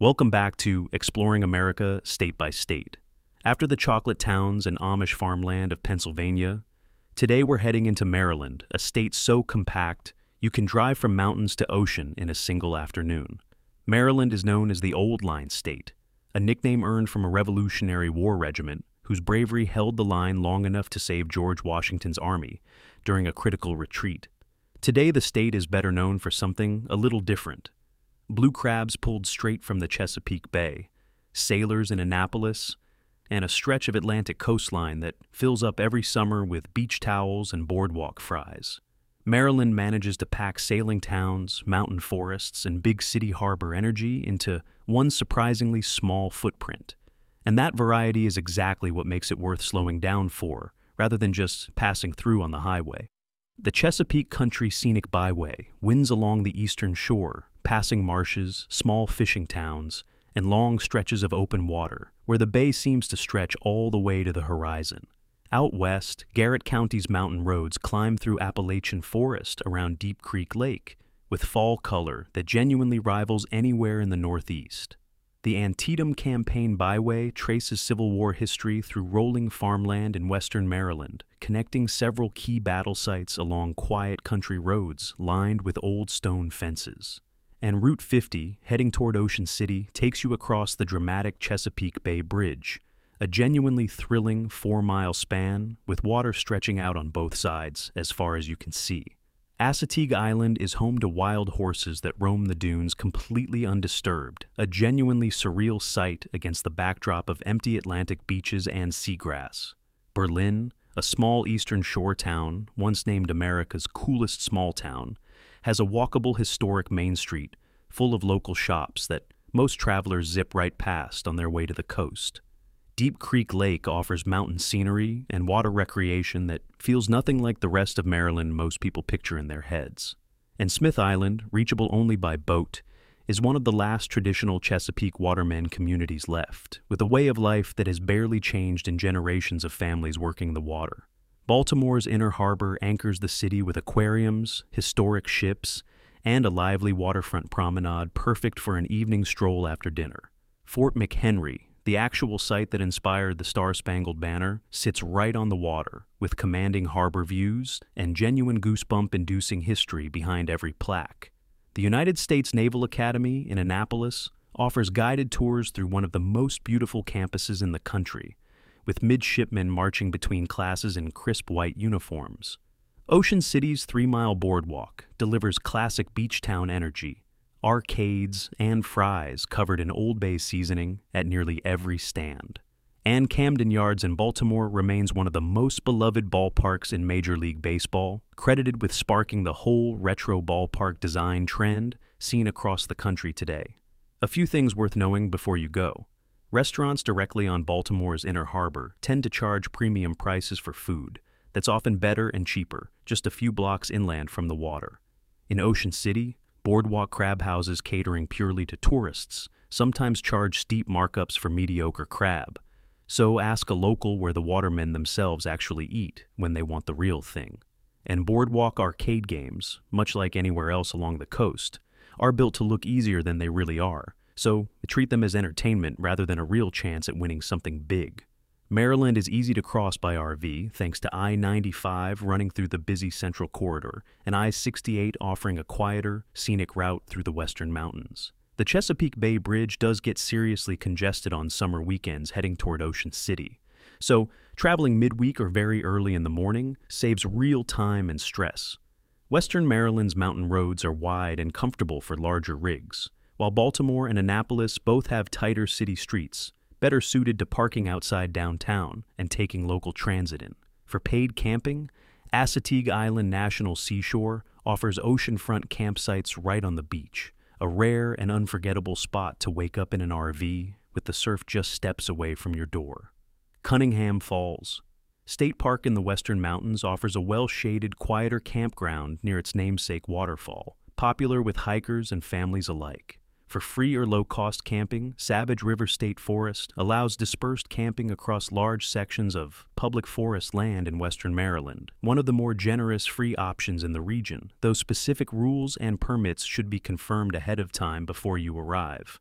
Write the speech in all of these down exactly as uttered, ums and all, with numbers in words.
Welcome back to Exploring America State by State. After the chocolate towns and Amish farmland of Pennsylvania, today we're heading into Maryland, a state so compact you can drive from mountains to ocean in a single afternoon. Maryland is known as the Old Line State, a nickname earned from a Revolutionary War regiment whose bravery held the line long enough to save George Washington's army during a critical retreat. Today the state is better known for something a little different. Blue crabs pulled straight from the Chesapeake Bay, sailors in Annapolis, and a stretch of Atlantic coastline that fills up every summer with beach towels and boardwalk fries. Maryland manages to pack sailing towns, mountain forests, and big city harbor energy into one surprisingly small footprint. And that variety is exactly what makes it worth slowing down for, rather than just passing through on the highway. The Chesapeake Country Scenic Byway winds along the eastern shore, passing marshes, small fishing towns, and long stretches of open water, where the bay seems to stretch all the way to the horizon. Out west, Garrett County's mountain roads climb through Appalachian forest around Deep Creek Lake, with fall color that genuinely rivals anywhere in the Northeast. The Antietam Campaign Byway traces Civil War history through rolling farmland in western Maryland, connecting several key battle sites along quiet country roads lined with old stone fences. And Route fifty, heading toward Ocean City, takes you across the dramatic Chesapeake Bay Bridge, a genuinely thrilling four-mile span with water stretching out on both sides as far as you can see. Assateague Island is home to wild horses that roam the dunes completely undisturbed, a genuinely surreal sight against the backdrop of empty Atlantic beaches and seagrass. Berlin, a small eastern shore town, once named America's coolest small town, has a walkable historic main street full of local shops that most travelers zip right past on their way to the coast. Deep Creek Lake offers mountain scenery and water recreation that feels nothing like the rest of Maryland most people picture in their heads. And Smith Island, reachable only by boat, is one of the last traditional Chesapeake watermen communities left, with a way of life that has barely changed in generations of families working the water. Baltimore's Inner Harbor anchors the city with aquariums, historic ships, and a lively waterfront promenade perfect for an evening stroll after dinner. Fort McHenry, the actual site that inspired the Star-Spangled Banner, sits right on the water, with commanding harbor views and genuine goosebump-inducing history behind every plaque. The United States Naval Academy in Annapolis offers guided tours through one of the most beautiful campuses in the country, with midshipmen marching between classes in crisp white uniforms. Ocean City's three-mile boardwalk delivers classic beach town energy, arcades and fries covered in Old Bay seasoning at nearly every stand. And Camden Yards in Baltimore remains one of the most beloved ballparks in Major League Baseball, credited with sparking the whole retro ballpark design trend seen across the country today. A few things worth knowing before you go. Restaurants directly on Baltimore's Inner Harbor tend to charge premium prices for food that's often better and cheaper, just a few blocks inland from the water. In Ocean City, boardwalk crab houses catering purely to tourists sometimes charge steep markups for mediocre crab, so ask a local where the watermen themselves actually eat when they want the real thing. And boardwalk arcade games, much like anywhere else along the coast, are built to look easier than they really are, so treat them as entertainment rather than a real chance at winning something big. Maryland is easy to cross by R V thanks to I ninety-five running through the busy Central Corridor and I sixty-eight offering a quieter, scenic route through the western mountains. The Chesapeake Bay Bridge does get seriously congested on summer weekends heading toward Ocean City, so traveling midweek or very early in the morning saves real time and stress. Western Maryland's mountain roads are wide and comfortable for larger rigs, while Baltimore and Annapolis both have tighter city streets, better suited to parking outside downtown and taking local transit in. For paid camping, Assateague Island National Seashore offers oceanfront campsites right on the beach, a rare and unforgettable spot to wake up in an R V with the surf just steps away from your door. Cunningham Falls. State Park in the Western Mountains offers a well-shaded, quieter campground near its namesake waterfall, popular with hikers and families alike. For free or low-cost camping, Savage River State Forest allows dispersed camping across large sections of public forest land in western Maryland, one of the more generous free options in the region, though specific rules and permits should be confirmed ahead of time before you arrive.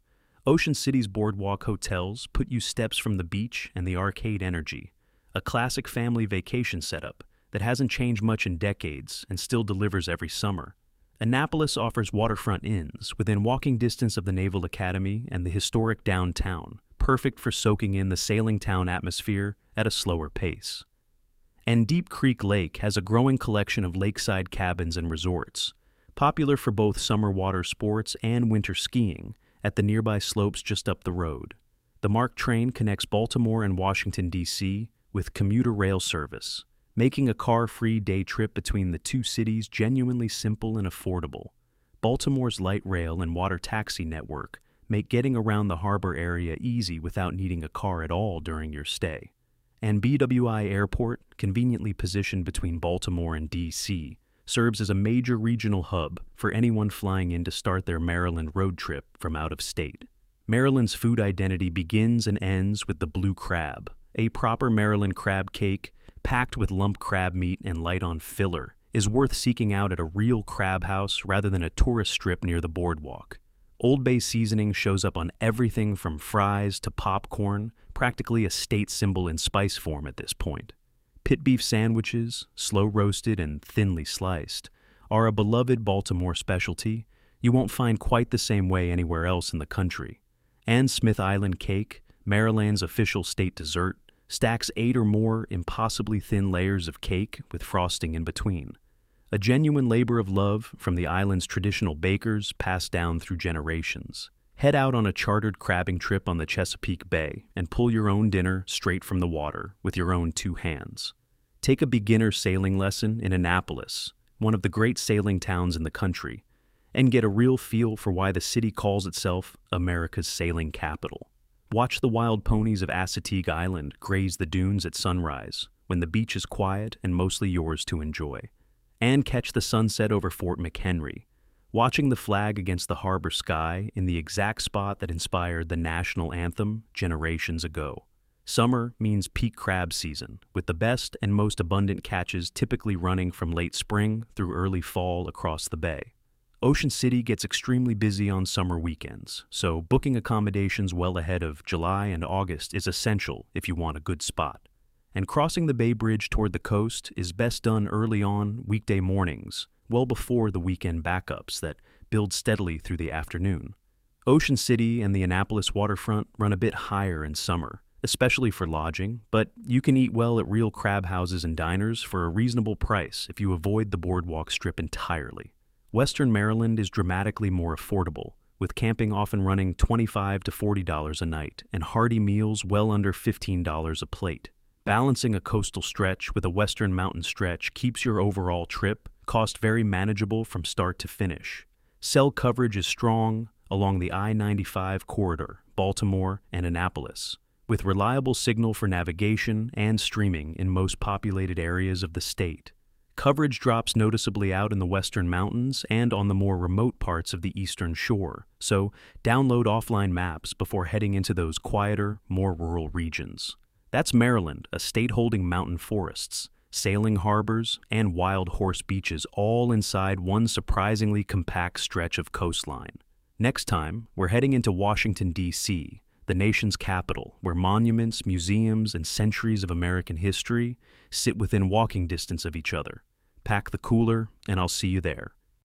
Ocean City's boardwalk hotels put you steps from the beach and the arcade energy, a classic family vacation setup that hasn't changed much in decades and still delivers every summer. Annapolis offers waterfront inns within walking distance of the Naval Academy and the historic downtown, perfect for soaking in the sailing town atmosphere at a slower pace. And Deep Creek Lake has a growing collection of lakeside cabins and resorts, popular for both summer water sports and winter skiing at the nearby slopes just up the road. The MARC train connects Baltimore and Washington, D C with commuter rail service, making a car-free day trip between the two cities genuinely simple and affordable. Baltimore's light rail and water taxi network make getting around the harbor area easy without needing a car at all during your stay. And B W I Airport, conveniently positioned between Baltimore and D C, serves as a major regional hub for anyone flying in to start their Maryland road trip from out of state. Maryland's food identity begins and ends with the blue crab, a proper Maryland crab cake packed with lump crab meat and light on filler, is worth seeking out at a real crab house rather than a tourist strip near the boardwalk. Old Bay seasoning shows up on everything from fries to popcorn, practically a state symbol in spice form at this point. Pit beef sandwiches, slow roasted and thinly sliced, are a beloved Baltimore specialty you won't find quite the same way anywhere else in the country. And Smith Island cake, Maryland's official state dessert, stacks eight or more impossibly thin layers of cake with frosting in between. A genuine labor of love from the island's traditional bakers passed down through generations. Head out on a chartered crabbing trip on the Chesapeake Bay and pull your own dinner straight from the water with your own two hands. Take a beginner sailing lesson in Annapolis, one of the great sailing towns in the country, and get a real feel for why the city calls itself America's sailing capital. Watch the wild ponies of Assateague Island graze the dunes at sunrise when the beach is quiet and mostly yours to enjoy. And catch the sunset over Fort McHenry, watching the flag against the harbor sky in the exact spot that inspired the national anthem generations ago. Summer means peak crab season, with the best and most abundant catches typically running from late spring through early fall across the bay. Ocean City gets extremely busy on summer weekends, so booking accommodations well ahead of July and August is essential if you want a good spot. And crossing the Bay Bridge toward the coast is best done early on weekday mornings, well before the weekend backups that build steadily through the afternoon. Ocean City and the Annapolis waterfront run a bit higher in summer, especially for lodging, but you can eat well at real crab houses and diners for a reasonable price if you avoid the boardwalk strip entirely. Western Maryland is dramatically more affordable, with camping often running twenty-five to forty dollars a night and hearty meals well under fifteen dollars a plate. Balancing a coastal stretch with a western mountain stretch keeps your overall trip cost very manageable from start to finish. Cell coverage is strong along the I ninety-five corridor, Baltimore and Annapolis, with reliable signal for navigation and streaming in most populated areas of the state. Coverage drops noticeably out in the western mountains and on the more remote parts of the eastern shore, so download offline maps before heading into those quieter, more rural regions. That's Maryland, a state holding mountain forests, sailing harbors, and wild horse beaches all inside one surprisingly compact stretch of coastline. Next time, we're heading into Washington, D C, the nation's capital, where monuments, museums, and centuries of American history sit within walking distance of each other. Pack the cooler, and I'll see you there.